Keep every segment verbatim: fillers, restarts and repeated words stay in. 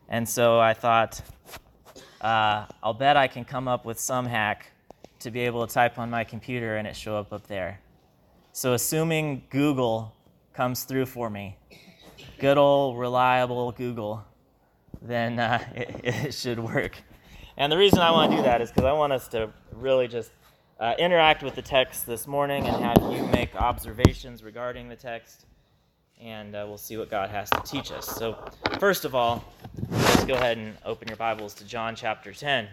And so I thought, uh, I'll bet I can come up with some hack to be able to type on my computer and it show up up there. So assuming Google comes through for me, good old reliable Google, then uh, it, it should work. And the reason I want to do that is because I want us to really just uh, interact with the text this morning and have you make observations regarding the text, and uh, we'll see what God has to teach us. So first of all, let's go ahead and open your Bibles to John chapter ten.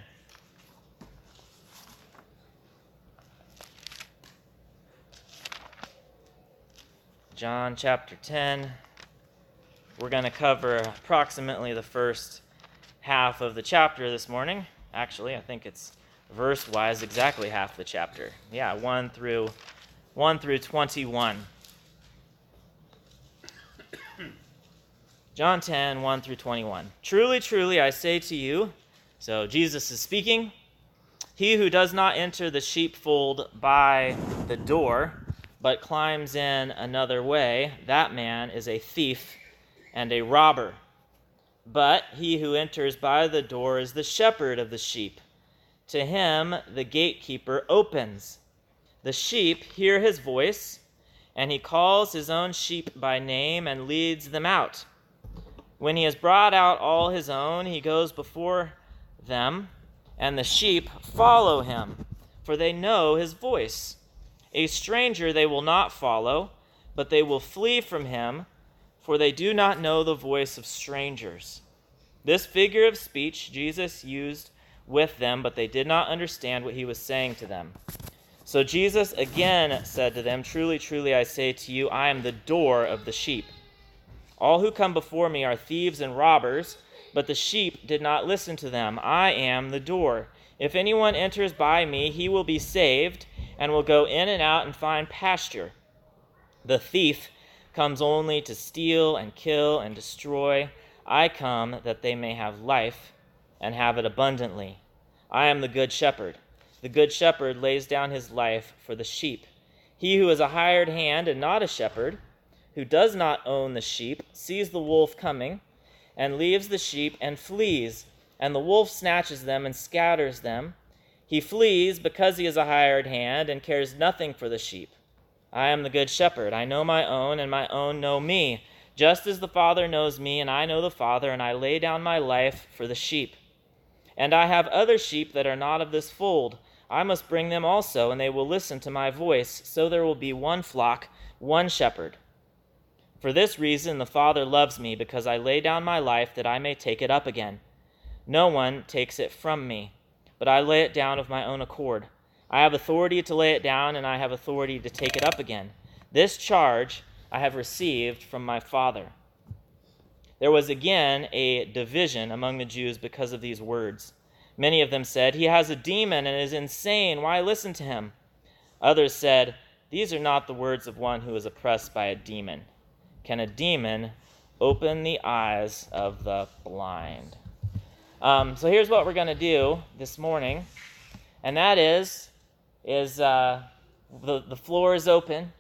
John chapter ten. We're going to cover approximately the first half of the chapter this morning. Actually, I think it's verse-wise exactly half the chapter. Yeah, one through one through twenty-one. John ten, one through twenty-one. Truly, truly, I say to you, so Jesus is speaking, he who does not enter the sheepfold by the door, but climbs in another way, that man is a thief and a robber. But he who enters by the door is the shepherd of the sheep. To him the gatekeeper opens. The sheep hear his voice, and he calls his own sheep by name and leads them out. When he has brought out all his own, he goes before them, and the sheep follow him, for they know his voice. A stranger they will not follow, but they will flee from him, for they do not know the voice of strangers. This figure of speech Jesus used with them, but they did not understand what he was saying to them. So Jesus again said to them, Truly, truly, I say to you, I am the door of the sheep. All who come before me are thieves and robbers, but the sheep did not listen to them. I am the door. If anyone enters by me, he will be saved, and will go in and out and find pasture. The thief comes only to steal and kill and destroy. I come that they may have life and have it abundantly. I am the good shepherd. The good shepherd lays down his life for the sheep. He who is a hired hand and not a shepherd, who does not own the sheep, sees the wolf coming and leaves the sheep and flees, and the wolf snatches them and scatters them. He flees because he is a hired hand and cares nothing for the sheep. I am the good shepherd. I know my own, and my own know me, just as the Father knows me, and I know the Father, and I lay down my life for the sheep. And I have other sheep that are not of this fold. I must bring them also, and they will listen to my voice. So there will be one flock, one shepherd. For this reason the Father loves me, because I lay down my life that I may take it up again. No one takes it from me, but I lay it down of my own accord. I have authority to lay it down, and I have authority to take it up again. This charge I have received from my Father. There was again a division among the Jews because of these words. Many of them said, He has a demon and is insane. Why listen to him? Others said, These are not the words of one who is oppressed by a demon. Can a demon open the eyes of the blind? Um, so here's what we're going to do this morning, and that is, is uh, the, the floor is open,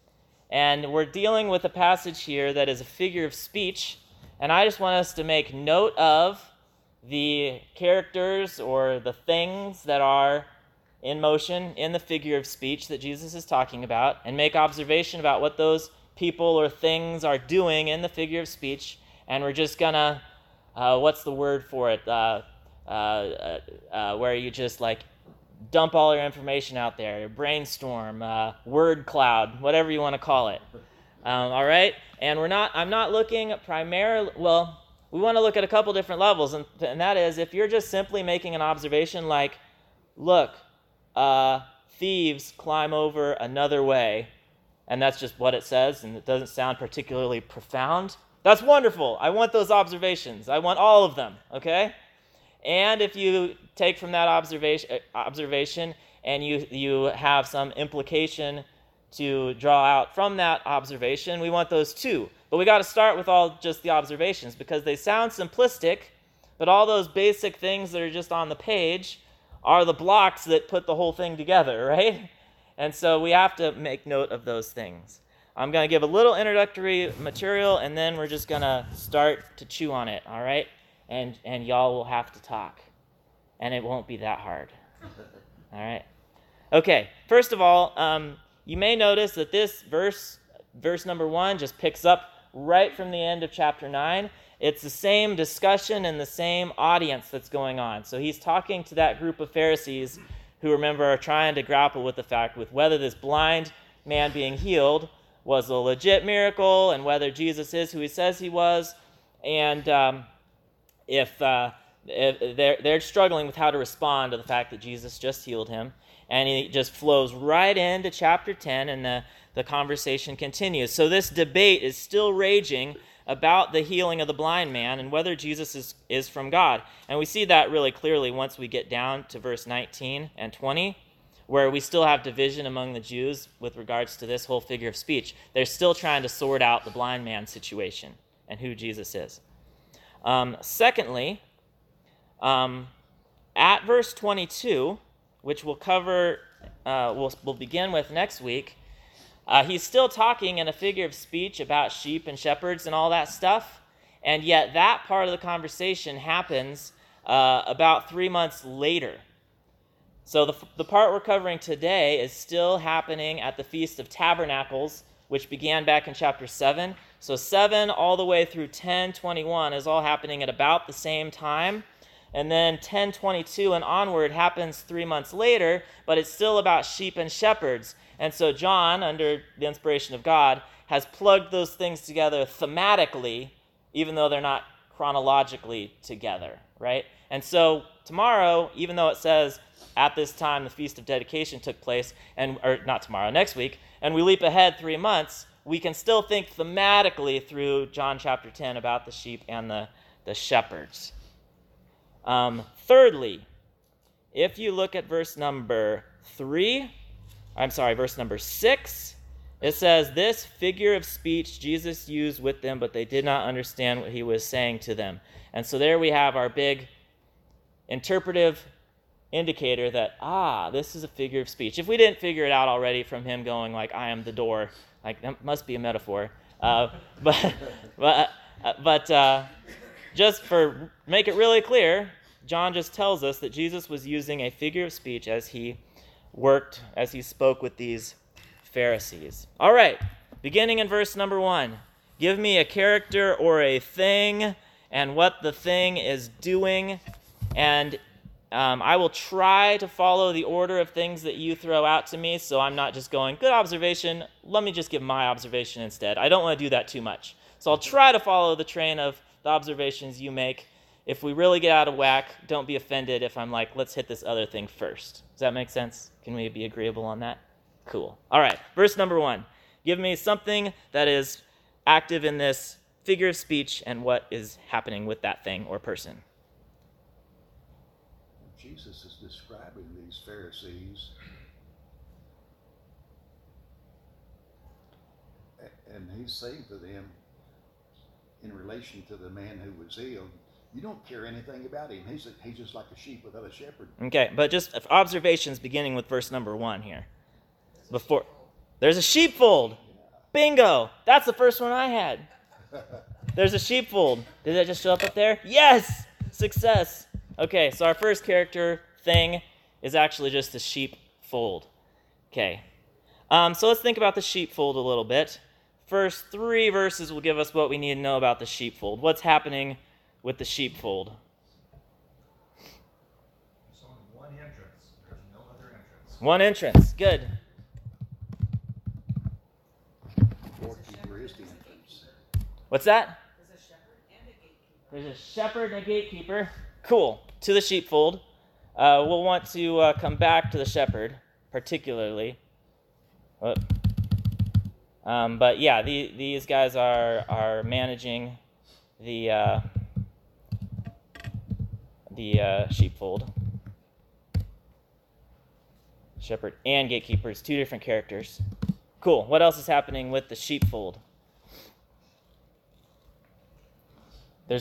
and we're dealing with a passage here that is a figure of speech, and I just want us to make note of the characters or the things that are in motion in the figure of speech that Jesus is talking about, and make observation about what those people or things are doing in the figure of speech, and we're just gonna, uh, what's the word for it, uh, uh, uh, uh, where you just like dump all your information out there, brainstorm, uh, word cloud, whatever you want to call it. Um, all right? And we're not, I'm not looking primarily, well, we want to look at a couple different levels, and, and that is if you're just simply making an observation like, look, uh, thieves climb over another way, and that's just what it says, and it doesn't sound particularly profound, that's wonderful. I want those observations. I want all of them, okay? And if you take from that observation, observation and you, you have some implication to draw out from that observation, we want those too. But we got to start with all just the observations because they sound simplistic, but all those basic things that are just on the page are the blocks that put the whole thing together, right? And so we have to make note of those things. I'm going to give a little introductory material, and then we're just going to start to chew on it, all right? and, and y'all will have to talk. And it won't be that hard. All right? Okay, first of all, um, you may notice that this verse, verse number one, just picks up right from the end of chapter nine. It's the same discussion and the same audience that's going on. So he's talking to that group of Pharisees who, remember, are trying to grapple with the fact with whether this blind man being healed was a legit miracle and whether Jesus is who he says he was. And um, if, uh, if they're, they're struggling with how to respond to the fact that Jesus just healed him. And he just flows right into chapter ten, and the, the conversation continues. So this debate is still raging about the healing of the blind man and whether Jesus is, is from God. And we see that really clearly once we get down to verse nineteen and twenty, where we still have division among the Jews with regards to this whole figure of speech. They're still trying to sort out the blind man situation and who Jesus is. Um, secondly, um, at verse twenty-two, which we'll cover, uh, we'll, we'll begin with next week, uh, he's still talking in a figure of speech about sheep and shepherds and all that stuff, and yet that part of the conversation happens uh, about three months later. So the, the part we're covering today is still happening at the Feast of Tabernacles, which began back in chapter seven. So seven all the way through ten twenty-one is all happening at about the same time. And then ten twenty-two and onward happens three months later, but it's still about sheep and shepherds. And so John, under the inspiration of God, has plugged those things together thematically, even though they're not chronologically together, right? And so tomorrow, even though it says at this time the Feast of Dedication took place, and or not tomorrow, next week, and we leap ahead three months, we can still think thematically through John chapter ten about the sheep and the, the shepherds. Um, thirdly, if you look at verse number three, I'm sorry, verse number six, it says, "This figure of speech Jesus used with them, but they did not understand what he was saying to them." And so there we have our big interpretive indicator that, ah, this is a figure of speech. If we didn't figure it out already from him going like, "I am the door," like that must be a metaphor. Uh, but but, uh, but uh, just for make it really clear, John just tells us that Jesus was using a figure of speech as he worked, as he spoke with these Pharisees. All right, beginning in verse number one. Give me a character or a thing and what the thing is doing, and um, I will try to follow the order of things that you throw out to me, so I'm not just going, good observation, let me just give my observation instead. I don't want to do that too much. So I'll try to follow the train of the observations you make. If we really get out of whack, don't be offended if I'm like, let's hit this other thing first. Does that make sense? Can we be agreeable on that? Cool. All right, verse number one. Give me something that is active in this figure of speech and what is happening with that thing or person. Jesus is describing these Pharisees, and he's saying to them, in relation to the man who was healed, you don't care anything about him. He's, a, he's just like a sheep without a shepherd. Okay, but just observations beginning with verse number one here. Before, there's a sheepfold. Bingo! That's the first one I had. There's a sheepfold. Did that just show up up there? Yes! Success. Okay, so our first character thing is actually just a sheepfold. Okay. Um, so let's think about the sheepfold a little bit. First three verses will give us what we need to know about the sheepfold. What's happening with the sheepfold? There's only one entrance. There's no other entrance. One entrance. Good. Doorkeeper is the entrance. What's that? There's a shepherd and a gatekeeper. There's a shepherd and a gatekeeper. Cool. To the sheepfold. Uh, we'll want to uh, come back to the shepherd, particularly. Oh. Um, but yeah, the, these guys are are managing the uh, the uh, sheepfold. Shepherd and gatekeepers, two different characters. Cool. What else is happening with the sheepfold? There's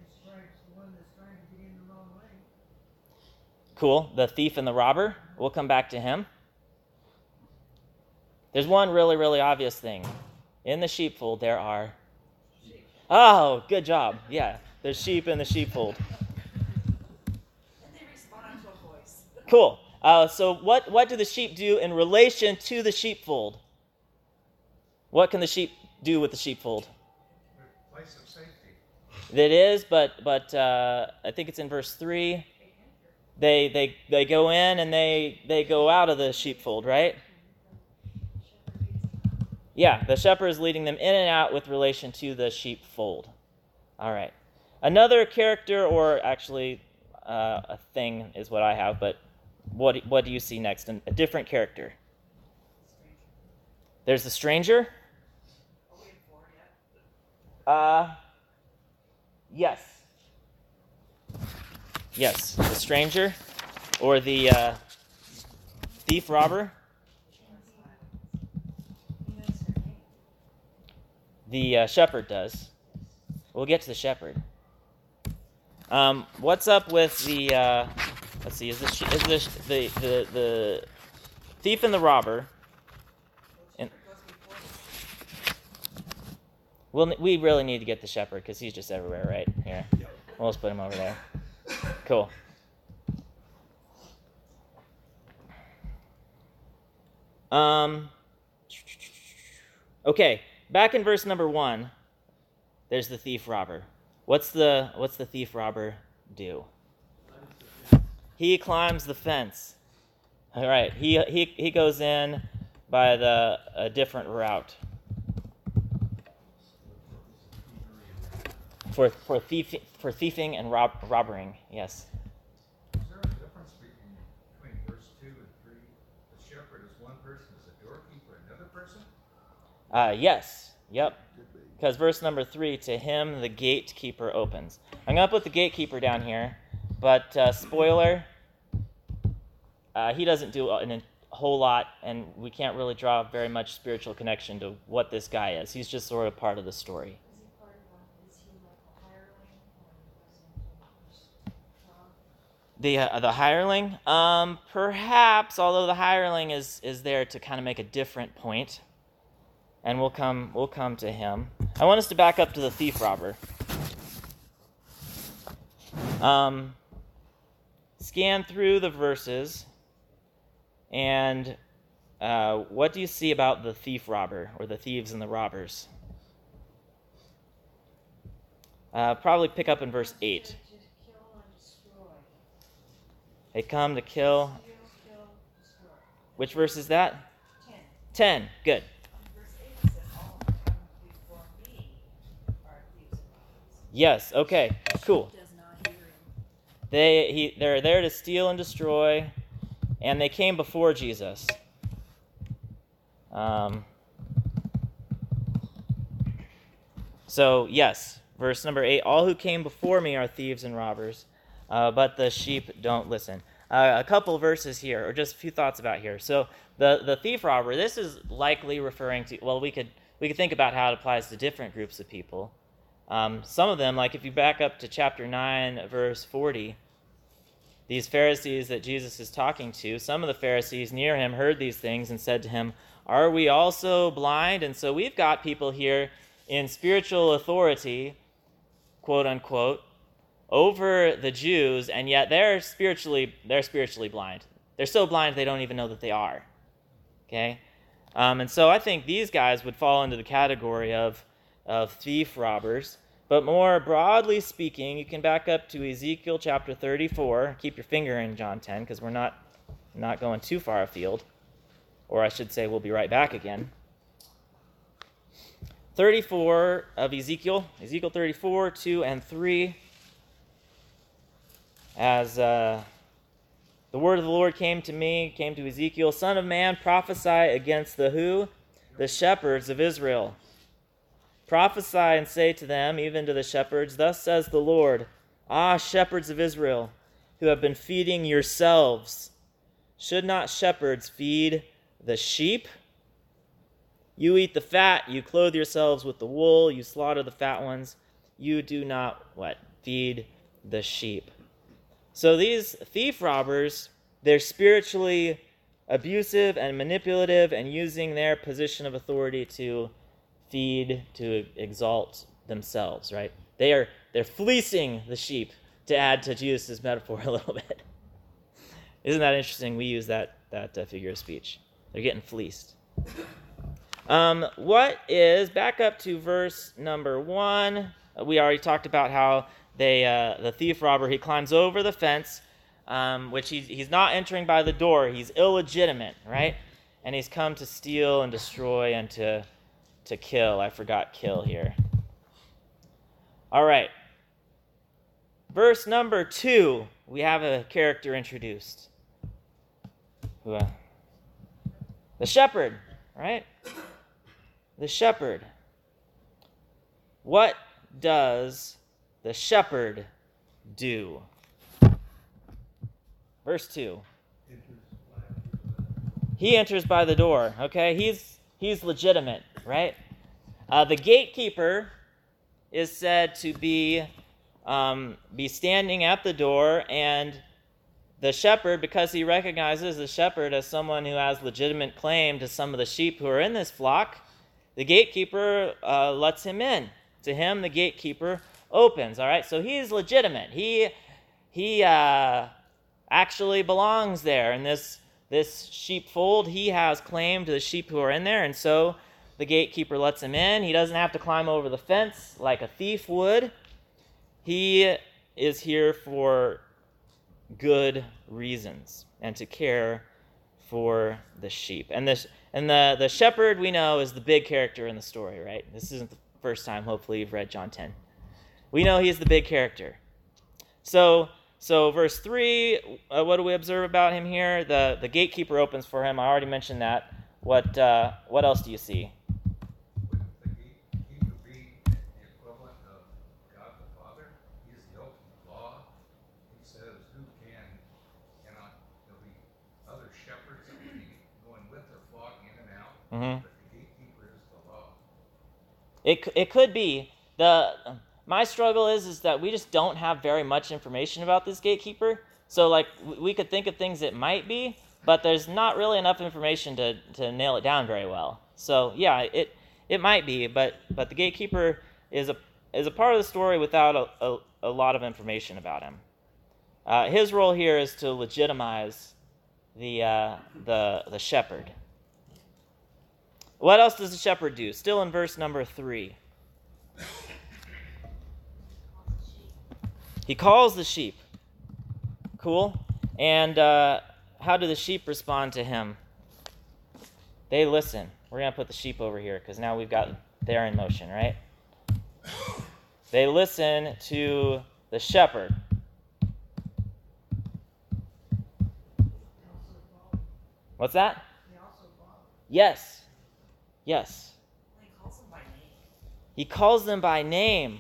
cool. The thief and the robber. We'll come back to him. There's one really, really obvious thing. In the sheepfold, there are... Oh, good job. Yeah. the sheep in the sheepfold. And they respond to a voice. Cool. Uh, so what, what do the sheep do in relation to the sheepfold? What can the sheep do with the sheepfold? Place of safety. It is, but but uh, I think it's in verse three. They they they go in and they they go out of the sheepfold, right? Yeah, the shepherd is leading them in and out with relation to the sheepfold. All right. Another character, or actually uh, a thing, is what I have. But what what do you see next? A different character. There's the stranger. Uh, yes. Yes, the stranger, or the uh, thief robber. The uh, shepherd does. We'll get to the shepherd. Um, what's up with the? Uh, let's see. Is this is this the the the thief and the robber? And we'll, we really need to get the shepherd because he's just everywhere, right? Here, we'll just put him over there. Cool. Um. Okay, back in verse number one, there's the thief robber. What's the what's the thief robber do? He climbs the fence. All right, he he he goes in by the a different route. For for thief for thieving and rob robbering, yes. Is there a difference between, between verse two and three? The shepherd is one person, is a doorkeeper another person? Uh, yes. Yep. Could be. Because verse number three, to him the gatekeeper opens. I'm gonna put the gatekeeper down here, but uh, spoiler, uh, he doesn't do a, a whole lot, and we can't really draw very much spiritual connection to what this guy is. He's just sort of part of the story. The uh, the hireling, um, perhaps, although the hireling is, is there to kind of make a different point, and we'll come we'll come to him. I want us to back up to the thief robber. Um, scan through the verses, and uh, what do you see about the thief robber, or the thieves and the robbers? Uh, probably pick up in verse eight. They come to kill. Which verse is that? Ten. Ten. Good. Yes. Okay. Cool. They he they're there to steal and destroy, and they came before Jesus. Um. So yes, verse number eight. All who came before me are thieves and robbers. Uh, but the sheep don't listen. Uh, a couple verses here, or just a few thoughts about here. So the, the thief robber, this is likely referring to, well, we could we could think about how it applies to different groups of people. Um, some of them, like if you back up to chapter nine, verse forty, these Pharisees that Jesus is talking to, some of the Pharisees near him heard these things and said to him, "Are we also blind?" And so we've got people here in spiritual authority, quote unquote, over the Jews, and yet they're spiritually they're spiritually blind. They're so blind they don't even know that they are. Okay, um, and so I think these guys would fall into the category of of thief robbers. But more broadly speaking, you can back up to Ezekiel chapter thirty-four. Keep your finger in John ten, because we're not not going too far afield, or I should say, we'll be right back again. thirty-four of Ezekiel, Ezekiel thirty-four, two and three. As uh, the word of the Lord came to me, came to Ezekiel, "Son of man, prophesy against the who? The shepherds of Israel. Prophesy and say to them, even to the shepherds, thus says the Lord, Ah, shepherds of Israel, who have been feeding yourselves, should not shepherds feed the sheep? You eat the fat, you clothe yourselves with the wool, you slaughter the fat ones. You do not, what? Feed the sheep." So these thief robbers, they're spiritually abusive and manipulative and using their position of authority to feed, to exalt themselves, right? They are they're fleecing the sheep, to add to Jesus' metaphor a little bit. Isn't that interesting? We use that, that uh, figure of speech. They're getting fleeced. Um, what is, back up to verse number one. We already talked about how they, uh, the thief robber, he climbs over the fence, um, which he's, he's not entering by the door. He's illegitimate, right? And he's come to steal and destroy and to, to kill. I forgot kill here. All right. Verse number two, we have a character introduced. Who, uh, the shepherd, right? The shepherd. What does the shepherd do? Verse two. He enters by the door, okay? He's he's legitimate, right? Uh, the gatekeeper is said to be um, be standing at the door, and the shepherd, because he recognizes the shepherd as someone who has legitimate claim to some of the sheep who are in this flock, the gatekeeper uh, lets him in. To him, the gatekeeper opens, all right? So he's legitimate. He he uh, actually belongs there in this, this sheepfold. He has claim to the sheep who are in there, and so the gatekeeper lets him in. He doesn't have to climb over the fence like a thief would. He is here for good reasons and to care for the sheep. And this and the, the shepherd, we know, is the big character in the story, right? This isn't the first time, hopefully, you've read John ten. We know he's the big character. So, so verse three, uh, what do we observe about him here? The, the gatekeeper opens for him. I already mentioned that. What, uh, what else do you see? Would the gatekeeper be the equivalent of God the Father? He is the ultimate law. He says who can, cannot. There'll be other shepherds that will be going with their flock in and out, Mm-hmm. but the gatekeeper is the law. It it could be. The my struggle is is that we just don't have very much information about this gatekeeper. So like we could think of things it might be, but there's not really enough information to, to nail it down very well. So yeah, it it might be, but but the gatekeeper is a is a part of the story without a, a, a lot of information about him. Uh, his role here is to legitimize the uh, the the shepherd. What else does the shepherd do? Still in verse number three. He calls the sheep. Cool. And uh, how do the sheep respond to him? They listen. We're going to put the sheep over here because now we've got they're in motion, right? They listen to the shepherd. What's that? Yes. Yes. He calls them by name. He calls them by name.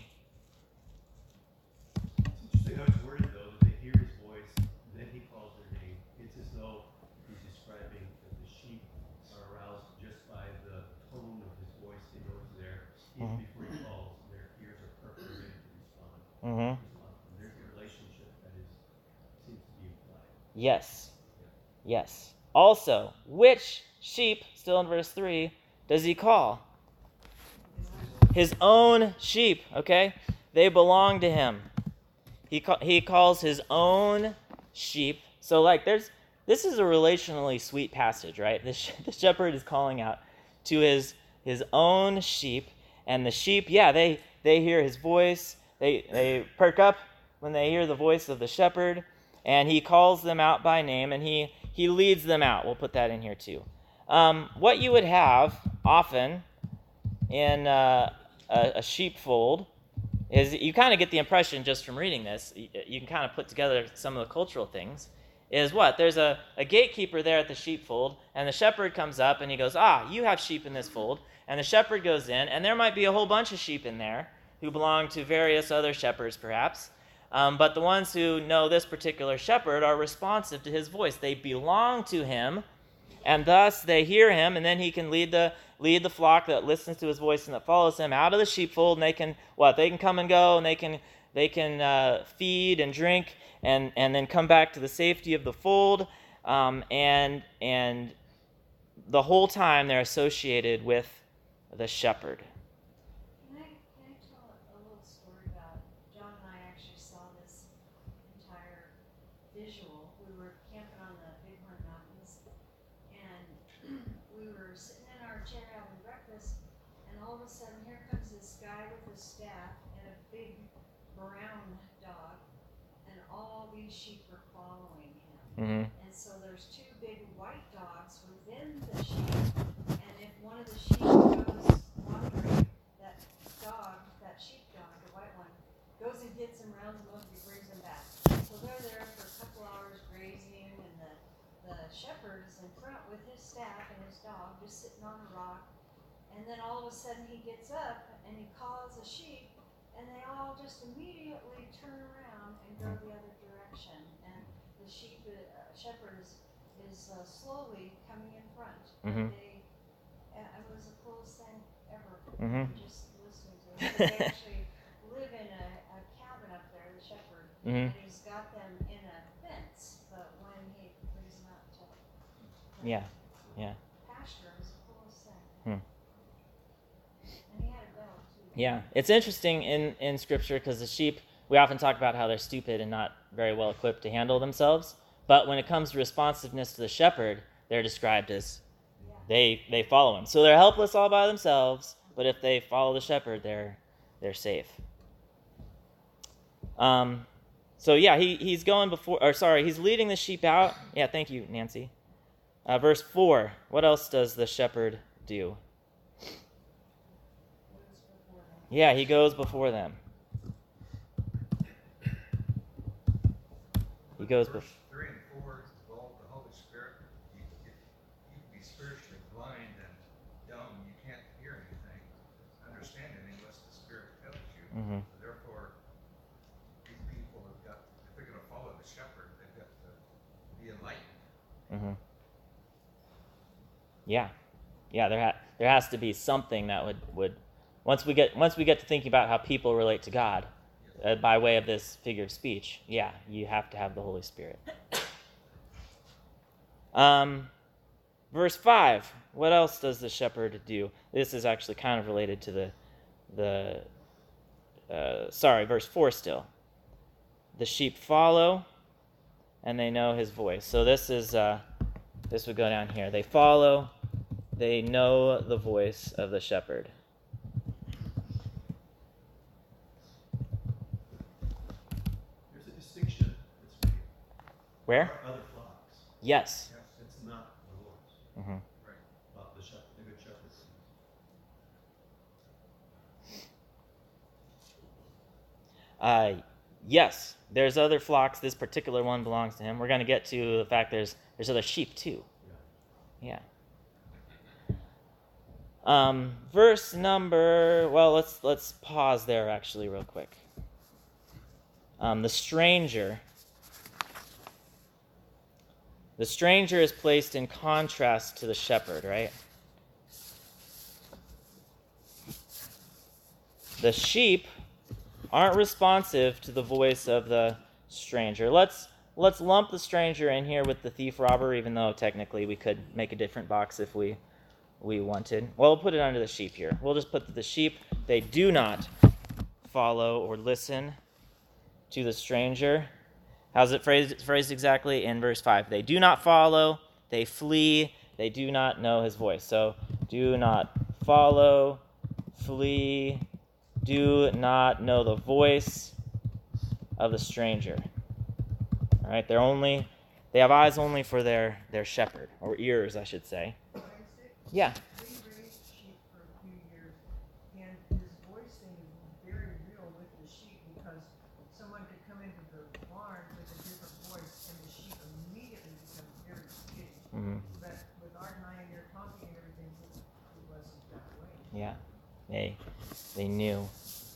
It's interesting how it's worded, though, that they hear his voice, then he calls their name. It's as though he's describing that the sheep are aroused just by the tone of his voice. He knows there, even Mhm. before he calls, their ears are perfectly ready to respond. Mm-hmm. respond. And there's a relationship that is seems to be implied. Yes. Yes. Also, which sheep, still in verse three, does he call? His own sheep, okay? They belong to him. He ca- he calls his own sheep. So like there's this is a relationally sweet passage, right? The, sh- the shepherd is calling out to his his own sheep, and the sheep, yeah, they they hear his voice. They they perk up when they hear the voice of the shepherd, and he calls them out by name, and he he leads them out. We'll put that in here too. Um, what you would have often in uh, a, a sheepfold is you kind of get the impression just from reading this, you, you can kind of put together some of the cultural things, is what? There's a, a gatekeeper there at the sheepfold, and the shepherd comes up and he goes, ah, you have sheep in this fold. And the shepherd goes in, and there might be a whole bunch of sheep in there who belong to various other shepherds perhaps. Um, but the ones who know this particular shepherd are responsive to his voice. They belong to him, and thus they hear him, and then he can lead the lead the flock that listens to his voice and that follows him out of the sheepfold, and they can what? They can come and go, and they can they can uh, feed and drink, and and then come back to the safety of the fold, um, and and the whole time they're associated with the shepherd. Can I, can I tell a little story about John visual. We were camping on the Bighorn Mountains, and we were sitting in our chair having breakfast, and all of a sudden here comes this guy with a staff and a big brown dog, and all these sheep were following him. Mm-hmm. And so there's two big white dogs within the sheep, and if one of the sheep goes wandering, that dog, that sheep dog, the white one, goes and gets him, rounds him up, and brings him back. So they're there for a couple hours grazing, and the, the shepherd is in front with his staff and his dog just sitting on a rock. And then all of a sudden he gets up and he calls a sheep, and they all just immediately turn around and go the other direction. And the sheep uh, shepherd is, is uh, slowly coming in front. Mhm. They, uh, it was the coolest thing ever. Mhm. Just listening to it. They actually live in a, a cabin up there, the shepherd, Mhm. and he's got them in a fence. But when he brings them out to the Yeah. Yeah. pasture, it was the coolest thing. Hmm. And he had a bell too. Yeah, it's interesting in, in Scripture because the sheep, we often talk about how they're stupid and not very well equipped to handle themselves. But when it comes to responsiveness to the shepherd, they're described as Yeah. they they follow him. So they're helpless all by themselves, but if they follow the shepherd, they're they're safe. Um, so yeah, he he's going before, or sorry, he's leading the sheep out. Yeah, thank you, Nancy. Uh, verse four. What else does the shepherd do? Yeah, he goes before them. He goes Verse before. three and four involve the Holy Spirit. You, you, you can be spiritually blind and dumb. You can't hear anything, understand anything unless the Spirit tells you. Mhm. Therefore, these people have got, if they're going to follow the shepherd, they've got to be enlightened. Mm-hmm. Yeah, yeah. There ha- there has to be something that would, would once we get once we get to thinking about how people relate to God uh, by way of this figure of speech. Yeah, you have to have the Holy Spirit. Um, verse five. What else does the shepherd do? This is actually kind of related to the the. Uh, sorry, verse four still. The sheep follow, and they know his voice. So this is uh, this would go down here. They follow, they know the voice of the shepherd. There's a distinction that's made. Where? There are other flocks. Yes. It's not the Lord's. Mm-hmm. Right. About the shepherd, the good shepherd. Uh, yes, there's other flocks. This particular one belongs to him. We're going to get to the fact there's there's other sheep too. Yeah. Um, verse number. Well, let's let's pause there actually real quick. Um, the stranger. The stranger is placed in contrast to the shepherd, right? The sheep aren't responsive to the voice of the stranger. Let's let's lump the stranger in here with the thief robber, even though technically we could make a different box if we we wanted. Well, we'll put it under the sheep here. We'll just put the sheep, they do not follow or listen to the stranger. How's it phrased, phrased exactly? In verse five. They do not follow, they flee, they do not know his voice. So, do not follow, flee, do not know the voice of the stranger. All right, they're only, they have eyes only for their, their shepherd, or ears, I should say. Isaac, Yeah. we raised sheep for a few years, and his voice thing is very real with the sheep because someone could come into the barn with a different voice, and the sheep immediately become very skitty. Mm-hmm. But with Art and I and your talking and everything, it, it wasn't that way. Yeah, they they knew.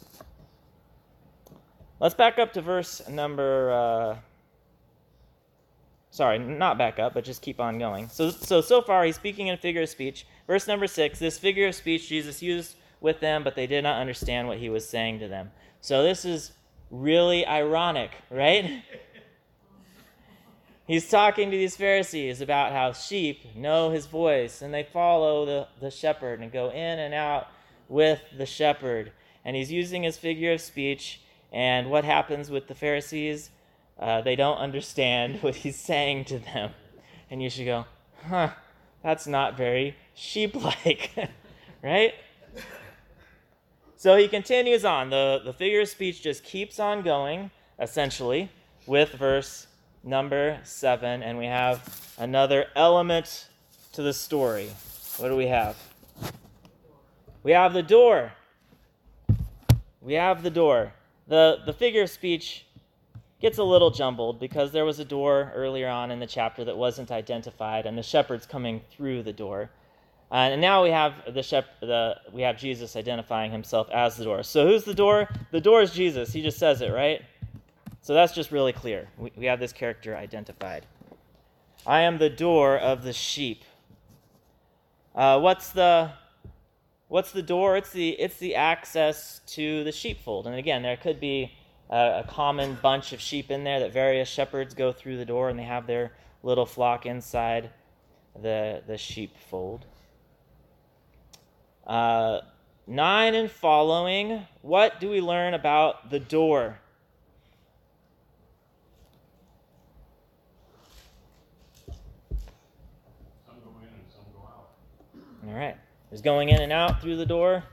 Let's back up to verse number. Uh, sorry, not back up, but just keep on going. So, so so far he's speaking in a figure of speech. Verse number six. This figure of speech Jesus used with them, but they did not understand what he was saying to them. So this is really ironic, right? He's talking to these Pharisees about how sheep know his voice and they follow the, the shepherd and go in and out with the shepherd. And he's using his figure of speech. And what happens with the Pharisees? Uh, they don't understand what he's saying to them. And you should go, huh, that's not very sheep-like, right? So he continues on. The, the figure of speech just keeps on going, essentially, with verse number seven. And we have another element to the story. What do we have? We have the door. We have the door. The, the figure of speech gets a little jumbled because there was a door earlier on in the chapter that wasn't identified, and the shepherd's coming through the door. Uh, and now we have the, shep- the we have Jesus identifying himself as the door. So who's the door? The door is Jesus. He just says it, right? So that's just really clear. We, we have this character identified. I am the door of the sheep. Uh, what's the what's the door? It's the it's the access to the sheepfold. And again, there could be a, a common bunch of sheep in there that various shepherds go through the door, and they have their little flock inside the the sheepfold. Uh, nine and following, what do we learn about the door? Some go in and some go out. All right. There's going in and out through the door.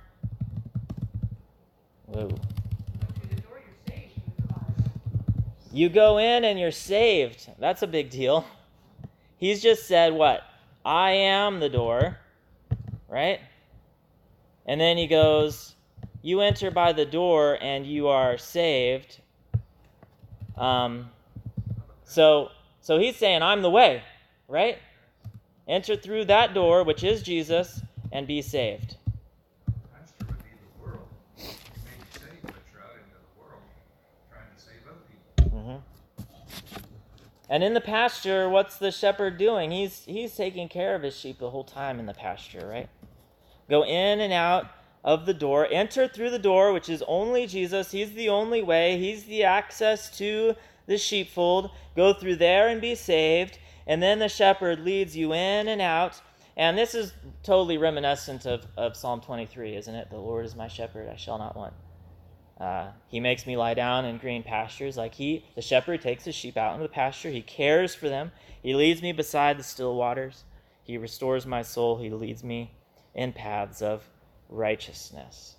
Whoa. Through the door, you're saved. You go in and you're saved. That's a big deal. He's just said what? I am the door, right? And then he goes, you enter by the door and you are saved. Um, so, so he's saying, I'm the way, right? Enter through that door, which is Jesus, and be saved. Pastor would be the world. You may be saved, but you're out into the world trying to save other people. Mm-hmm. And in the pasture, what's the shepherd doing? He's he's taking care of his sheep the whole time in the pasture, right? Go in and out of the door. Enter through the door, which is only Jesus. He's the only way. He's the access to the sheepfold. Go through there and be saved. And then the shepherd leads you in and out. And this is totally reminiscent of, of Psalm twenty-three, isn't it? The Lord is my shepherd, I shall not want. Uh, he makes me lie down in green pastures. Like he, the shepherd takes his sheep out into the pasture. He cares for them. He leads me beside the still waters. He restores my soul. He leads me in paths of righteousness.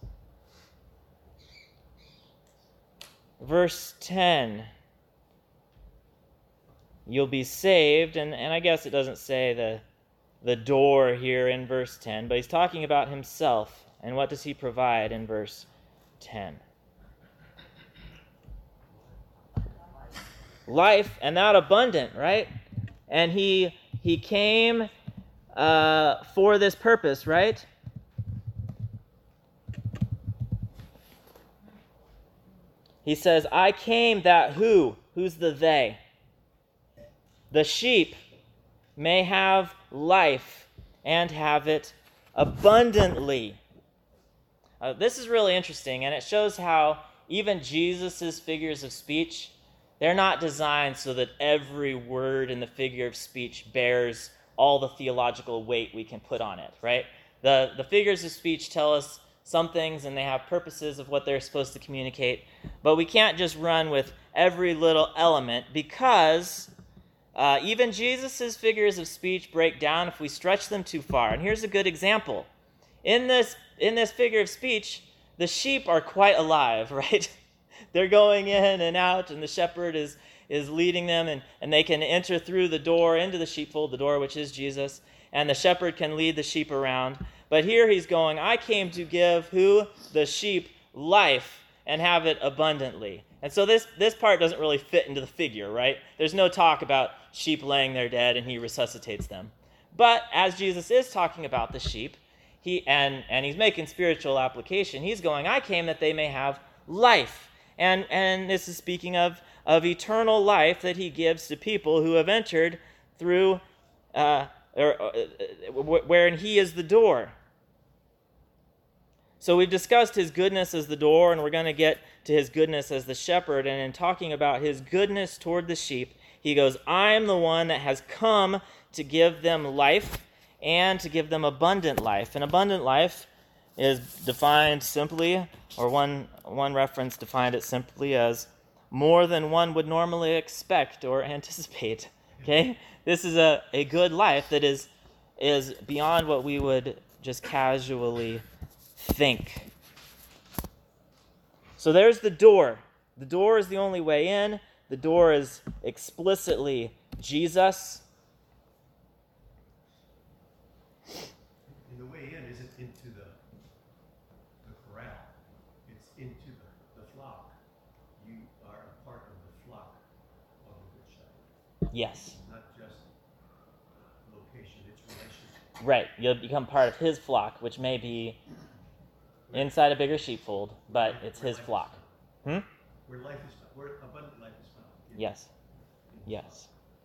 Verse ten. You'll be saved, and, and I guess it doesn't say the, the door here in verse ten, but he's talking about himself. And what does he provide in verse ten? Life, and that abundant, right? And he he came uh, for this purpose, right? He says, I came that who? Who's the they? The sheep may have life and have it abundantly. Uh, this is really interesting, and it shows how even Jesus' figures of speech, they're not designed so that every word in the figure of speech bears all the theological weight we can put on it, right? The, the figures of speech tell us some things, and they have purposes of what they're supposed to communicate, but we can't just run with every little element because uh, even Jesus' figures of speech break down if we stretch them too far. And here's a good example. In this, in this figure of speech, the sheep are quite alive, right? They're going in and out, and the shepherd is, is leading them, and, and they can enter through the door into the sheepfold, the door which is Jesus, and the shepherd can lead the sheep around. But here he's going, I came to give who? The sheep life and have it abundantly. And so this, this part doesn't really fit into the figure, right? There's no talk about sheep laying their dead and he resuscitates them. But as Jesus is talking about the sheep, he and, and he's making spiritual application, he's going, I came that they may have life. And, and this is speaking of, of eternal life that he gives to people who have entered through, uh, or, uh, wherein he is the door. So we've discussed his goodness as the door, and we're going to get to his goodness as the shepherd. And in talking about his goodness toward the sheep, he goes, I am the one that has come to give them life and to give them abundant life. And abundant life is defined simply, or one, one reference defined it simply as more than one would normally expect or anticipate. Okay? This is a, a good life that is, is beyond what we would just casually think. So there's the door. The door is the only way in. The door is explicitly Jesus. And the way in isn't into the, the corral. It's into the, the flock. You are a part of the flock of the Good Shepherd. Yes. Not just location, it's relationship. Right. You'll become part of his flock, which may be inside a bigger sheepfold, but it's his flock. Hmm? Where life is found, where abundant life is found. In- Yes. Yes.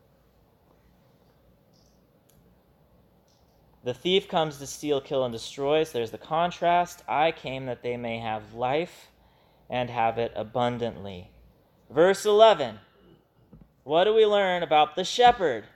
The thief comes to steal, kill, and destroy. So there's the contrast. I came that they may have life and have it abundantly. Verse eleven. What do we learn about the shepherd?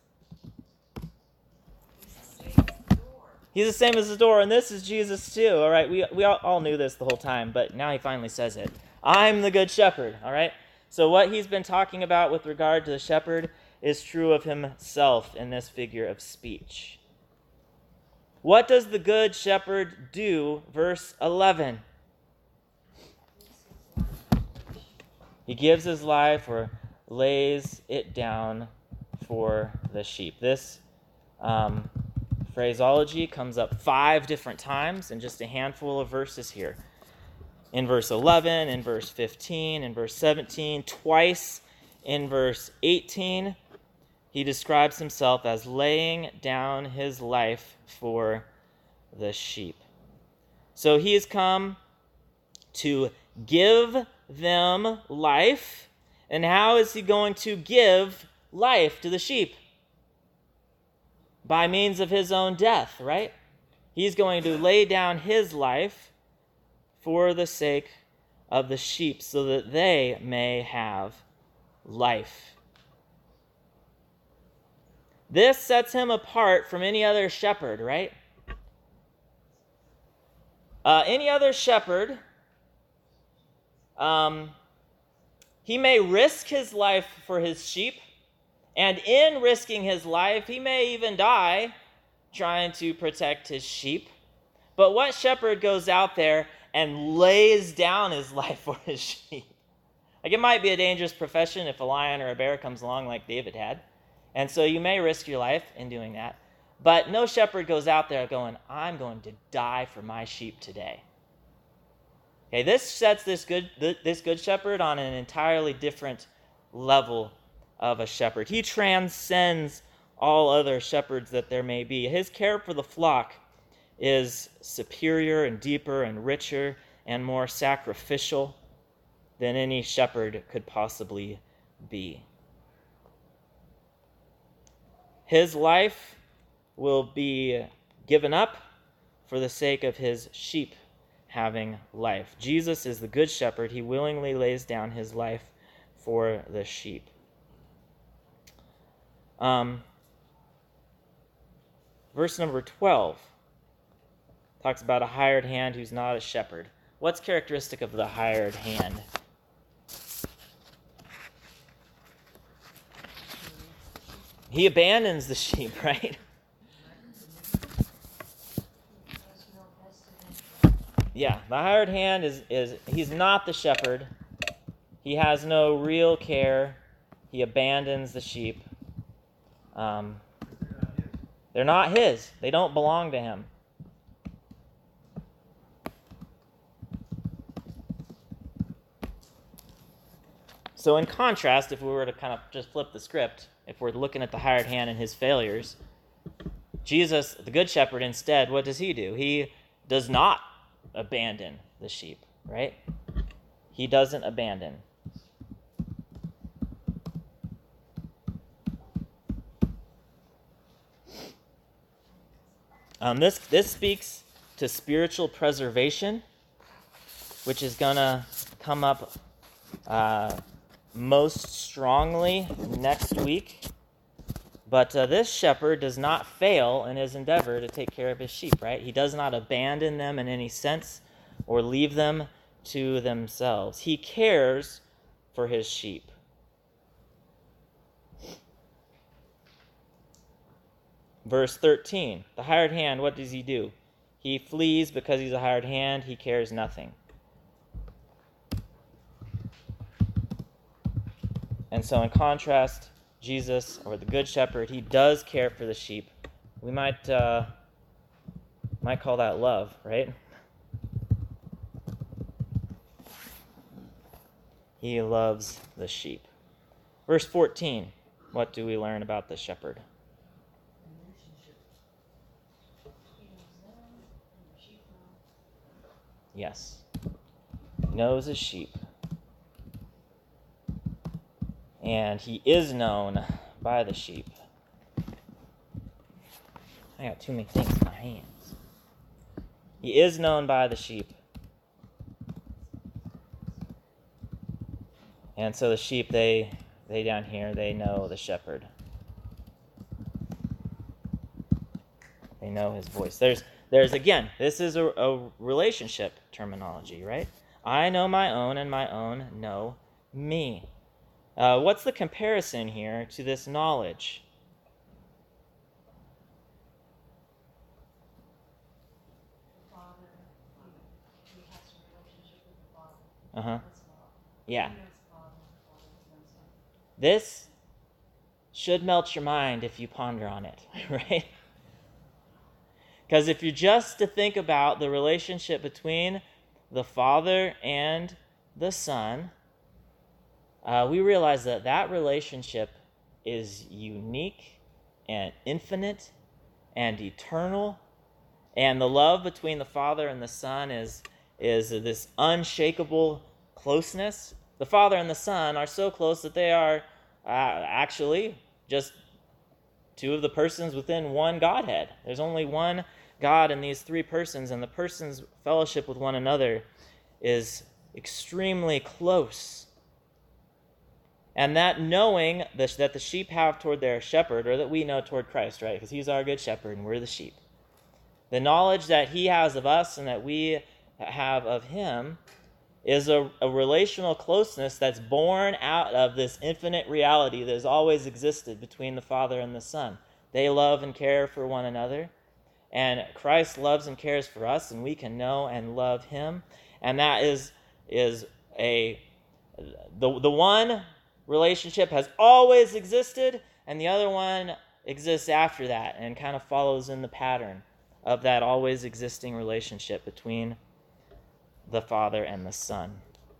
He's the same as the door, and this is Jesus too, all right? We, we all, all knew this the whole time, but now he finally says it. I'm the good shepherd, all right? So what he's been talking about with regard to the shepherd is true of himself in this figure of speech. What does the good shepherd do? Verse eleven. He gives his life or lays it down for the sheep. This um, phraseology comes up five different times in just a handful of verses here. In verse eleven, in verse fifteen, in verse seventeen, twice in verse eighteen, he describes himself as laying down his life for the sheep. So he has come to give them life. And how is he going to give life to the sheep? By means of his own death, right? He's going to lay down his life for the sake of the sheep so that they may have life. This sets him apart from any other shepherd, right? Uh, any other shepherd, um, he may risk his life for his sheep, and in risking his life, he may even die trying to protect his sheep. But what shepherd goes out there and lays down his life for his sheep? Like, it might be a dangerous profession if a lion or a bear comes along like David had. And so you may risk your life in doing that. But no shepherd goes out there going, I'm going to die for my sheep today. Okay, this sets this good this good shepherd on an entirely different level of a shepherd. He transcends all other shepherds that there may be. His care for the flock is superior and deeper and richer and more sacrificial than any shepherd could possibly be. His life will be given up for the sake of his sheep having life. Jesus is the good shepherd. He willingly lays down his life for the sheep. Um, verse number twelve talks about a hired hand who's not a shepherd. What's characteristic of the hired hand? He abandons the sheep, right? Yeah, the hired hand is, is he's not the shepherd. He has no real care. He abandons the sheep. Um, they're not his. They don't belong to him. So in contrast, if we were to kind of just flip the script, if we're looking at the hired hand and his failures, Jesus, the good shepherd, instead, what does he do? He does not abandon the sheep, right? He doesn't abandon. Um, this this speaks to spiritual preservation, which is going to come up uh, most strongly next week. But uh, this shepherd does not fail in his endeavor to take care of his sheep, right? He does not abandon them in any sense or leave them to themselves. He cares for his sheep. Verse thirteen, the hired hand, what does he do? He flees because he's a hired hand. He cares nothing. And so in contrast, Jesus, or the Good Shepherd, he does care for the sheep. We might, uh, might call that love, right? He loves the sheep. Verse fourteen, what do we learn about the shepherd? Yes. Knows his sheep. And he is known by the sheep. I got too many things in my hands. He is known by the sheep. And so the sheep, they they down here, they know the shepherd. They know his voice. There's there's again, this is a, a relationship terminology, right? I know my own and my own know me. Uh, what's the comparison here to this knowledge? The Father, he, he has a relationship with the Father. Uh-huh. That's love. Yeah. He knows the Father, the Father knows him. This should melt your mind if you ponder on it, right? Because if you're just to think about the relationship between the Father and the Son, uh, we realize that that relationship is unique and infinite and eternal. And the love between the Father and the Son is, is this unshakable closeness. The Father and the Son are so close that they are uh, actually just two of the persons within one Godhead. There's only one God in these three persons, and the persons' fellowship with one another is extremely close. And that knowing that the sheep have toward their shepherd, or that we know toward Christ, right? Because he's our good shepherd and we're the sheep. The knowledge that he has of us and that we have of him is a, a relational closeness that's born out of this infinite reality that has always existed between the Father and the Son. They love and care for one another, and Christ loves and cares for us, and we can know and love him. And that is is a the the one relationship has always existed, and the other one exists after that and kind of follows in the pattern of that always existing relationship between the Father and the Son.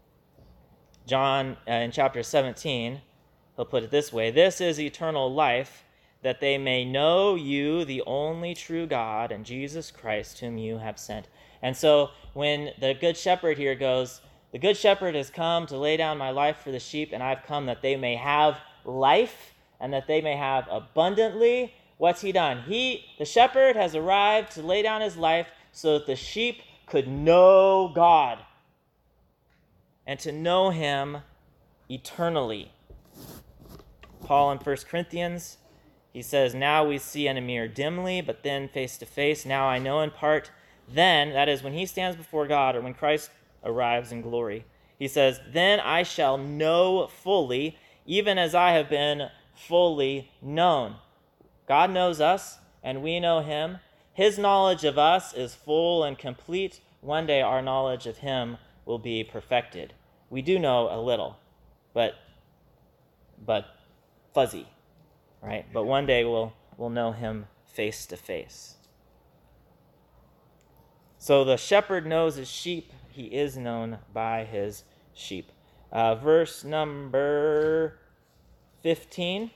John, uh, in chapter seventeen, he'll put it this way: this is eternal life, that they may know you, the only true God, and Jesus Christ, whom you have sent. And so when the Good Shepherd here goes, the Good Shepherd has come to lay down my life for the sheep, and I've come that they may have life, and that they may have abundantly. What's he done? He, the shepherd, has arrived to lay down his life so that the sheep could know God and to know him eternally. Paul in First Corinthians, he says, now we see in a mirror dimly, but then face to face. Now I know in part. Then, that is when he stands before God, or when Christ arrives in glory, he says, then I shall know fully, even as I have been fully known. God knows us, and we know him. His knowledge of us is full and complete. One day our knowledge of him will be perfected. We do know a little, but but fuzzy, right? But one day we'll we'll know him face to face. So the shepherd knows his sheep. He is known by his sheep. Uh, verse number fifteen.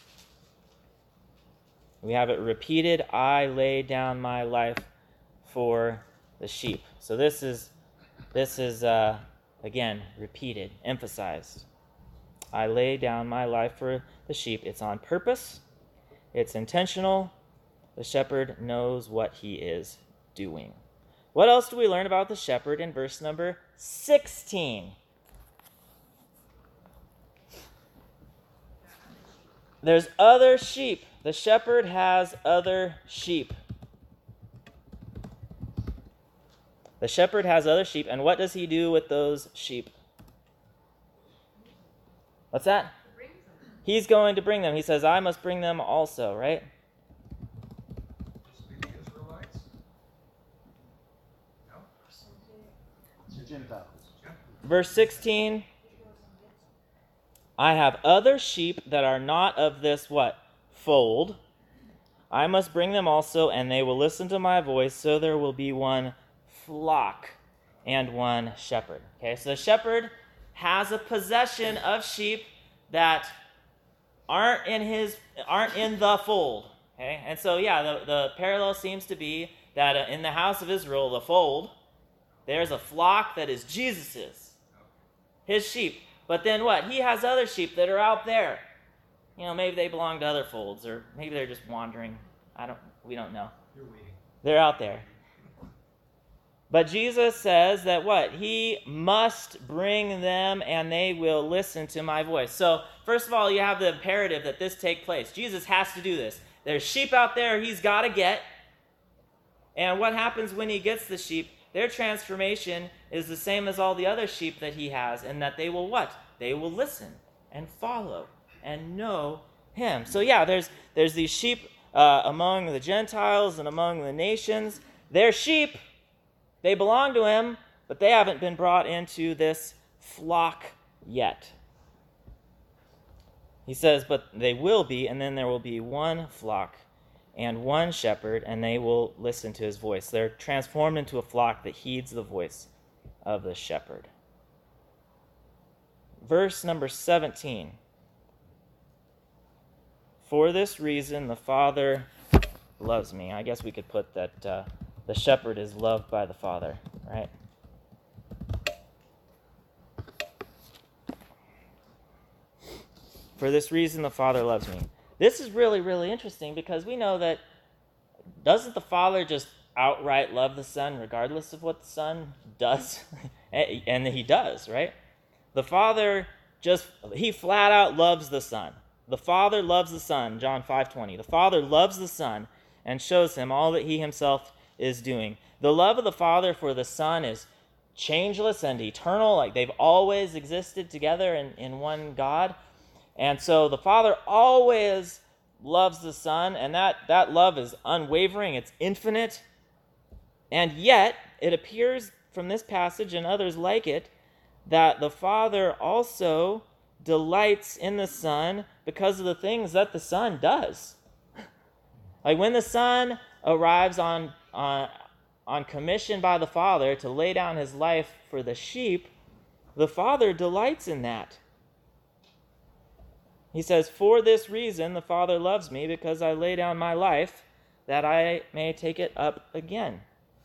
We have it repeated, I lay down my life for the sheep. So this is, this is uh, again, repeated, emphasized. I lay down my life for the sheep. It's on purpose. It's intentional. The shepherd knows what he is doing. What else do we learn about the shepherd in verse number sixteen? There's other sheep. The shepherd has other sheep. The shepherd has other sheep, and what does he do with those sheep? What's that? Brings them. He's going to bring them. He says, I must bring them also, right? Just be the Israelites? No? The Gentiles. Verse sixteen, I have other sheep that are not of this, what? Fold. I must bring them also, and they will listen to my voice, so there will be one flock and one shepherd. Okay, so the shepherd has a possession of sheep that aren't in his aren't in the fold. Okay, and so yeah, the, the parallel seems to be that uh, in the house of Israel, the fold, there's a flock that is Jesus's, his sheep. But then what? He has other sheep that are out there. You know, maybe they belong to other folds, or maybe they're just wandering. I don't. We don't know. You're waiting. They're out there. But Jesus says that what? He must bring them and they will listen to my voice. So, first of all, you have the imperative that this take place. Jesus has to do this. There's sheep out there he's got to get. And what happens when he gets the sheep? Their transformation is the same as all the other sheep that he has, in that they will what? They will listen and follow and know him. So yeah, there's there's these sheep uh, among the Gentiles and among the nations. They're sheep. They belong to him, but they haven't been brought into this flock yet. He says, but they will be, and then there will be one flock and one shepherd, and they will listen to his voice. They're transformed into a flock that heeds the voice of the shepherd. Verse number seventeen. For this reason the Father loves me. I guess we could put that uh, the shepherd is loved by the Father, right? For this reason the Father loves me. This is really, really interesting because we know that doesn't the Father just outright love the Son regardless of what the Son does? And he does, right? The Father just, he flat out loves the Son. The Father loves the Son, John five twenty. The Father loves the Son and shows him all that he himself is doing. The love of the Father for the Son is changeless and eternal, like they've always existed together in, in one God. And so the Father always loves the Son, and that, that love is unwavering, it's infinite. And yet, it appears from this passage and others like it, that the Father also delights in the Son because of the things that the Son does. Like when the Son arrives on, on, on commission by the Father to lay down his life for the sheep, the Father delights in that. He says, for this reason the Father loves me, because I lay down my life that I may take it up again.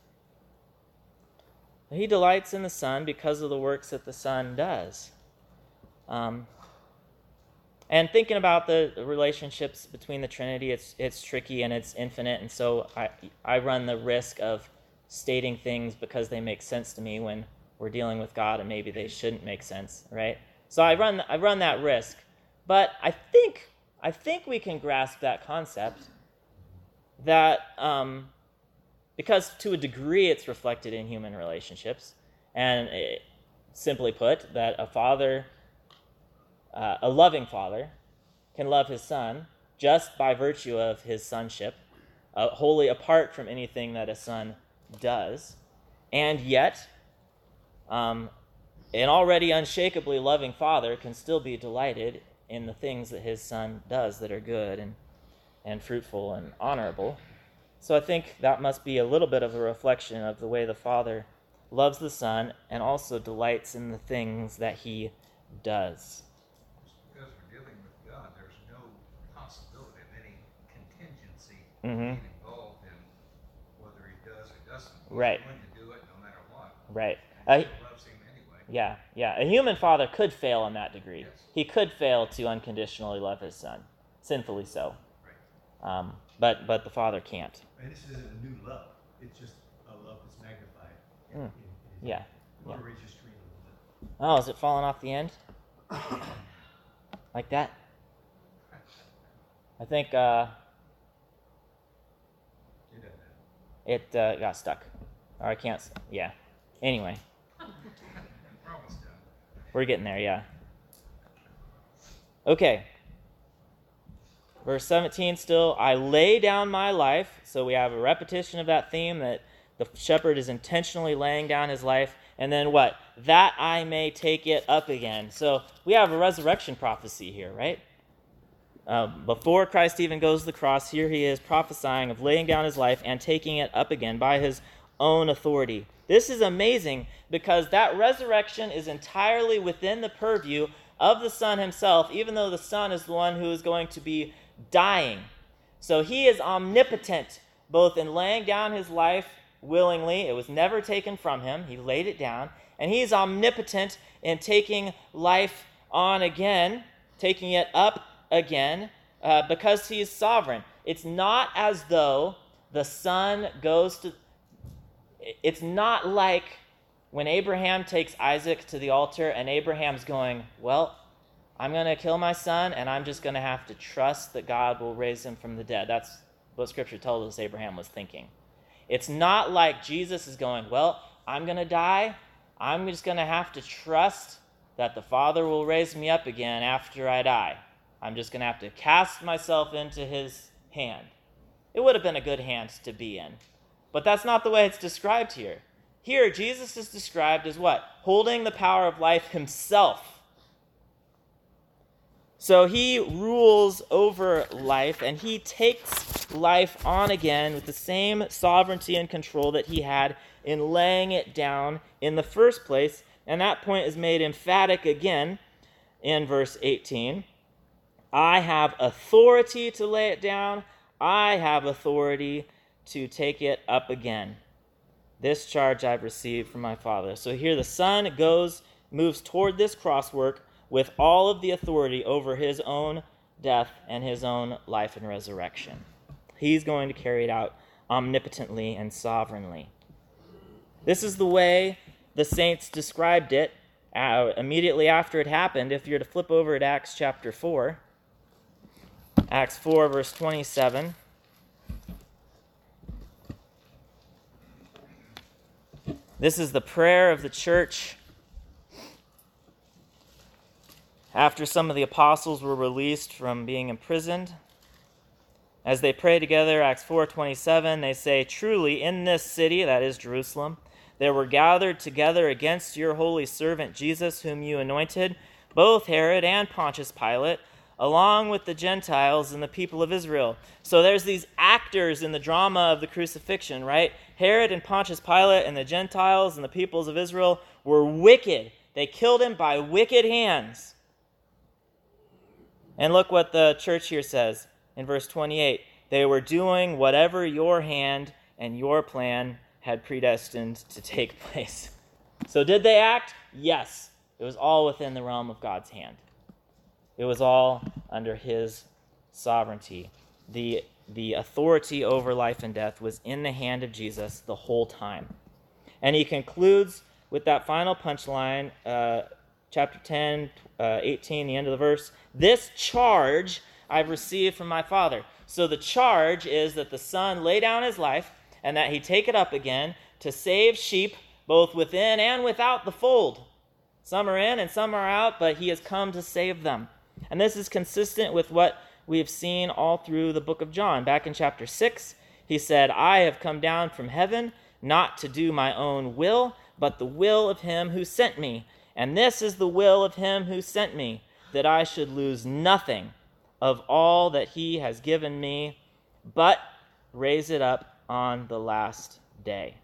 He delights in the Son because of the works that the Son does. Um, and thinking about the relationships between the Trinity, it's it's tricky and it's infinite, and so I I run the risk of stating things because they make sense to me when we're dealing with God, and maybe they shouldn't make sense, right? So I run I run that risk. But I think I think we can grasp that concept that um, because to a degree it's reflected in human relationships, and it, simply put, that a father, uh, a loving father, can love his son just by virtue of his sonship, uh, wholly apart from anything that a son does, and yet um, an already unshakably loving father can still be delighted in the things that his son does that are good and, and fruitful and honorable. So I think that must be a little bit of a reflection of the way the Father loves the Son and also delights in the things that he does. Because we're dealing with God, there's no possibility of any contingency Mm-hmm. being involved in whether he does or doesn't. He's Right. going to do it no matter what. Right. And Uh, he still loves him anyway. Yeah, yeah. A human father could fail in that degree. Yes. He could fail to unconditionally love his son, sinfully so. Right. Um, but but the Father can't. And this isn't a new love. It's just a love that's magnified. in- Mm. in- in- Yeah, I want to raise your screen a little bit. Oh, is it falling off the end? Like that? I think uh, You did that. it uh, got stuck. Or I can't. s- Yeah. Anyway, We're almost done. we're getting there. Yeah. Okay. Verse seventeen still, I lay down my life. So we have a repetition of that theme that the shepherd is intentionally laying down his life. And then what? That I may take it up again. So we have a resurrection prophecy here, right? Uh, before Christ even goes to the cross, here he is prophesying of laying down his life and taking it up again by his own authority. This is amazing because that resurrection is entirely within the purview of the Son himself, even though the Son is the one who is going to be dying. So he is omnipotent, both in laying down his life willingly. It was never taken from him. He laid it down. And he's omnipotent in taking life on again, taking it up again, uh, because he is sovereign. It's not as though the Son goes to... It's not like when Abraham takes Isaac to the altar and Abraham's going, well, I'm going to kill my son and I'm just going to have to trust that God will raise him from the dead. That's what Scripture tells us Abraham was thinking. It's not like Jesus is going, well, I'm going to die. I'm just going to have to trust that the Father will raise me up again after I die. I'm just going to have to cast myself into his hand. It would have been a good hand to be in. But that's not the way it's described here. Here, Jesus is described as what? Holding the power of life himself. So he rules over life, and he takes life on again with the same sovereignty and control that he had in laying it down in the first place. And that point is made emphatic again in verse eighteen. I have authority to lay it down. I have authority to take it up again. This charge I've received from my Father. So here the Son goes, moves toward this crosswork with all of the authority over his own death and his own life and resurrection. He's going to carry it out omnipotently and sovereignly. This is the way the saints described it uh, immediately after it happened. If you're to flip over to Acts chapter four, Acts four, verse twenty-seven. This is the prayer of the church after some of the apostles were released from being imprisoned. As they pray together, Acts four twenty-seven, they say, truly in this city, that is Jerusalem, there were gathered together against your holy servant Jesus, whom you anointed, both Herod and Pontius Pilate, along with the Gentiles and the people of Israel. So there's these actors in the drama of the crucifixion, right? Herod and Pontius Pilate and the Gentiles and the peoples of Israel were wicked. They killed him by wicked hands. And look what the church here says in verse twenty-eight. They were doing whatever your hand and your plan had predestined to take place. So did they act? Yes. It was all within the realm of God's hand. It was all under his sovereignty. The, the authority over life and death was in the hand of Jesus the whole time. And he concludes with that final punchline, uh, chapter ten, uh, eighteen, the end of the verse. This charge I've received from my Father. So the charge is that the Son lay down his life and that he take it up again to save sheep both within and without the fold. Some are in and some are out, but he has come to save them. And this is consistent with what we have seen all through the book of John. Back in chapter six, he said, I have come down from heaven not to do my own will, but the will of him who sent me. And this is the will of him who sent me, that I should lose nothing of all that he has given me, but raise it up on the last day.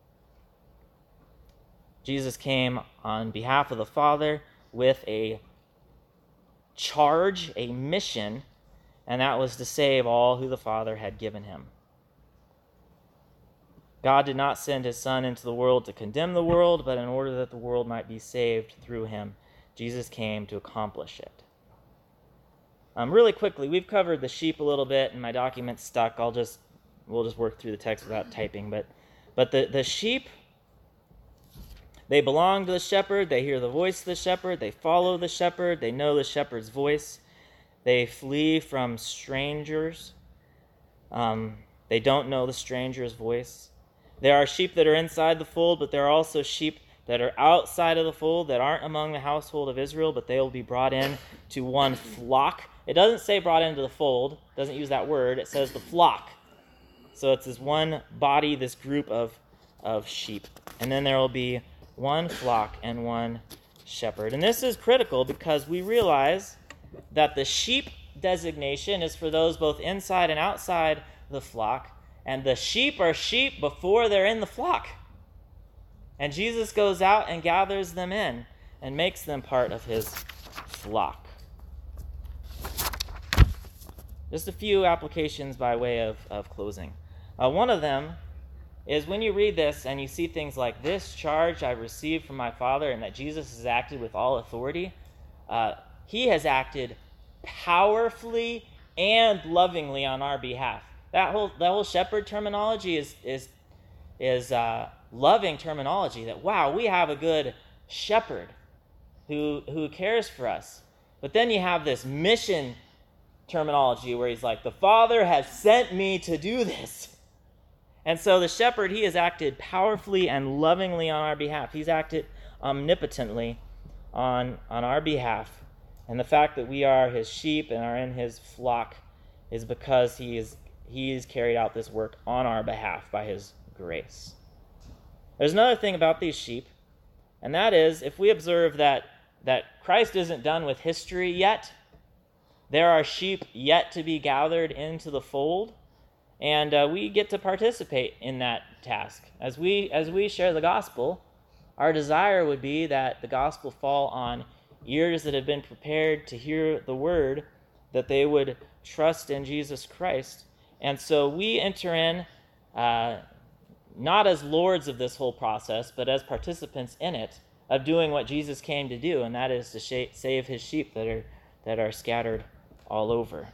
Jesus came on behalf of the Father with a charge, a mission, and that was to save all who the Father had given him. God did not send his Son into the world to condemn the world, but in order that the world might be saved through him, Jesus came to accomplish it. Um, really quickly, we've covered the sheep a little bit, and my document's stuck. I'll just we'll just work through the text without typing. But but the, the sheep, they belong to the shepherd. They hear the voice of the shepherd. They follow the shepherd. They know the shepherd's voice. They flee from strangers. Um, they don't know the stranger's voice. There are sheep that are inside the fold, but there are also sheep that are outside of the fold, that aren't among the household of Israel, but they will be brought in to one flock. It doesn't say brought into the fold. It doesn't use that word. It says the flock. So it's this one body, this group of, of sheep. And then there will be one flock and one shepherd. And this is critical because we realize that the sheep designation is for those both inside and outside the flock. And the sheep are sheep before they're in the flock. And Jesus goes out and gathers them in and makes them part of his flock. Just a few applications by way of, of closing. Uh, one of them is when you read this and you see things like this charge I received from my Father, and that Jesus has acted with all authority. Uh, he has acted powerfully and lovingly on our behalf. That whole that whole shepherd terminology is is is uh, loving terminology. That wow, we have a good shepherd who who cares for us. But then you have this mission terminology where he's like, the Father has sent me to do this. And so the shepherd, he has acted powerfully and lovingly on our behalf. He's acted omnipotently on, on our behalf. And the fact that we are his sheep and are in his flock is because he is he has carried out this work on our behalf by his grace. There's another thing about these sheep, and that is if we observe that, that Christ isn't done with history yet, there are sheep yet to be gathered into the fold, and uh, we get to participate in that task. As we as we share the gospel, our desire would be that the gospel fall on ears that have been prepared to hear the word, that they would trust in Jesus Christ. And so we enter in uh, not as lords of this whole process, but as participants in it, of doing what Jesus came to do, and that is to sh- save his sheep that are that are scattered all over.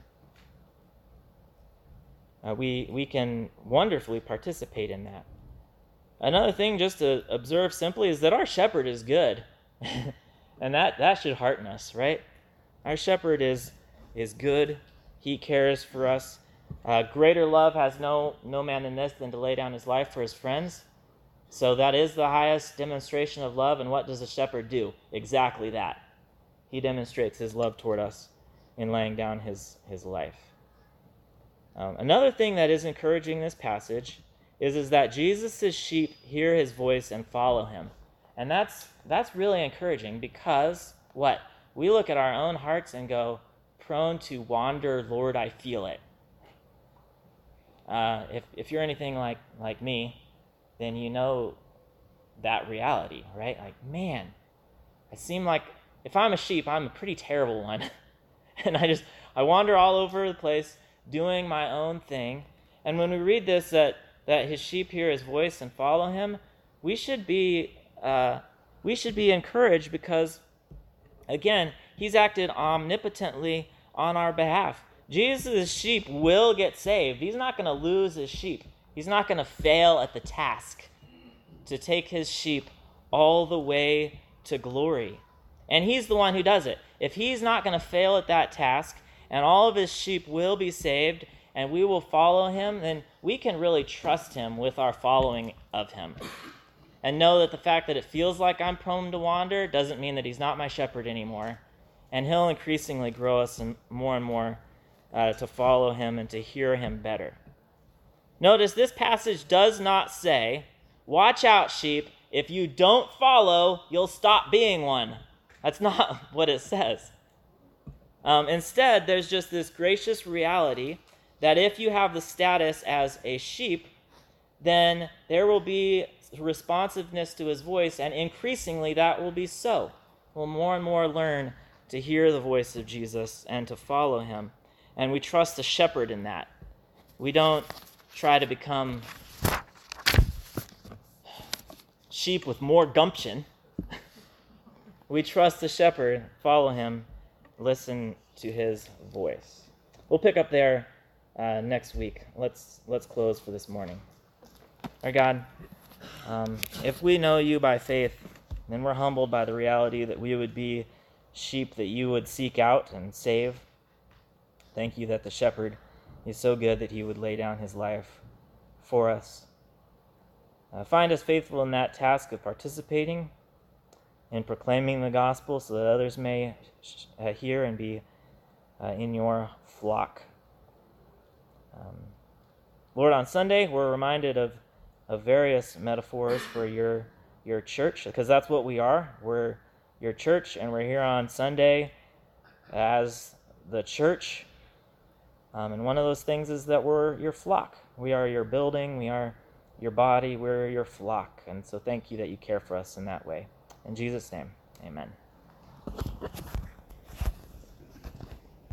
Uh, we we can wonderfully participate in that. Another thing just to observe simply is that our shepherd is good. And that, that should hearten us, right? Our shepherd is is good. He cares for us. Uh, greater love has no, no man than this than to lay down his life for his friends. So that is the highest demonstration of love. And what does a shepherd do? Exactly that. He demonstrates his love toward us in laying down his, his life. Um, another thing that is encouraging this passage is, is that Jesus' sheep hear his voice and follow him. And that's that's really encouraging because, what? We look at our own hearts and go, prone to wander, Lord, I feel it. Uh, if if you're anything like, like me, then you know that reality, right? Like, man, I seem like, if I'm a sheep, I'm a pretty terrible one. And I just, I wander all over the place doing my own thing. And when we read this, that, that his sheep hear his voice and follow him, we should be... Uh, we should be encouraged because, again, he's acted omnipotently on our behalf. Jesus' sheep will get saved. He's not going to lose his sheep. He's not going to fail at the task to take his sheep all the way to glory. And he's the one who does it. If he's not going to fail at that task and all of his sheep will be saved and we will follow him, then we can really trust him with our following of him. And know that the fact that it feels like I'm prone to wander doesn't mean that he's not my shepherd anymore. And he'll increasingly grow us in more and more uh, to follow him and to hear him better. Notice this passage does not say, watch out, sheep, if you don't follow, you'll stop being one. That's not what it says. Um, instead, there's just this gracious reality that if you have the status as a sheep, then there will be responsiveness to his voice, and increasingly that will be so. We'll more and more learn to hear the voice of Jesus and to follow him. And we trust the shepherd in that. We don't try to become sheep with more gumption. We trust the shepherd, follow him, listen to his voice. We'll pick up there uh, next week. Let's let's close for this morning. Our God, um, if we know you by faith, then we're humbled by the reality that we would be sheep that you would seek out and save. Thank you that the shepherd is so good that he would lay down his life for us. Uh, find us faithful in that task of participating in proclaiming the gospel so that others may uh, hear and be uh, in your flock. Um, Lord, on Sunday, we're reminded of, of various metaphors for your, your church, because that's what we are. We're your church, and we're here on Sunday as the church. Um, and one of those things is that we're your flock. We are your building. We are your body. We're your flock. And so thank you that you care for us in that way. In Jesus' name, amen.